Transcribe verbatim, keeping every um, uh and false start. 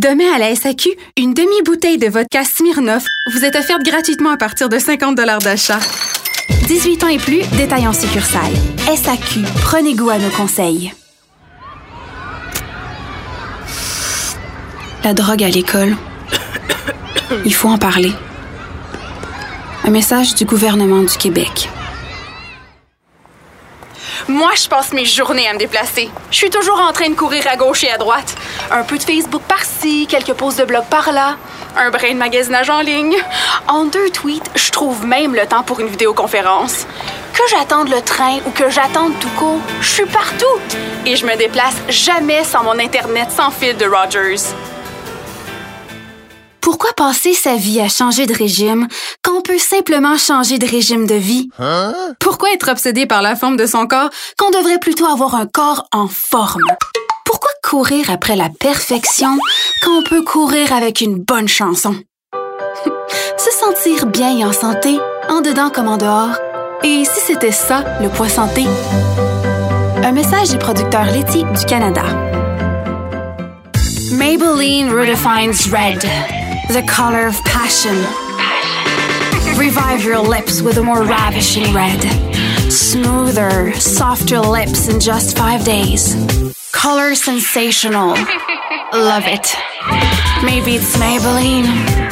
Demain à la S A Q, une demi-bouteille de vodka Smirnoff vous est offerte gratuitement à partir de cinquante dollars d'achat. dix-huit ans et plus, détail en succursale. S A Q, prenez goût à nos conseils. La drogue à l'école. Il faut en parler. Un message du gouvernement du Québec. Moi, je passe mes journées à me déplacer. Je suis toujours en train de courir à gauche et à droite. Un peu de Facebook par-ci, quelques posts de blog par-là, un brin de magasinage en ligne. En deux tweets, je trouve même le temps pour une vidéoconférence. Que j'attende le train ou que j'attende tout court, je suis partout. Et je me déplace jamais sans mon Internet sans fil de Rogers. Pourquoi passer sa vie à changer de régime quand on peut simplement changer de régime de vie? Hein? Pourquoi être obsédé par la forme de son corps quand on devrait plutôt avoir un corps en forme? Pourquoi courir après la perfection quand on peut courir avec une bonne chanson? Se sentir bien et en santé, en dedans comme en dehors. Et si c'était ça, le poids santé? Un message des producteurs laitiers du Canada. Maybelline redefines red. The color of passion. Revive your lips with a more ravishing red. Smoother, softer lips in just five days. Color sensational. Love it. Maybe it's Maybelline.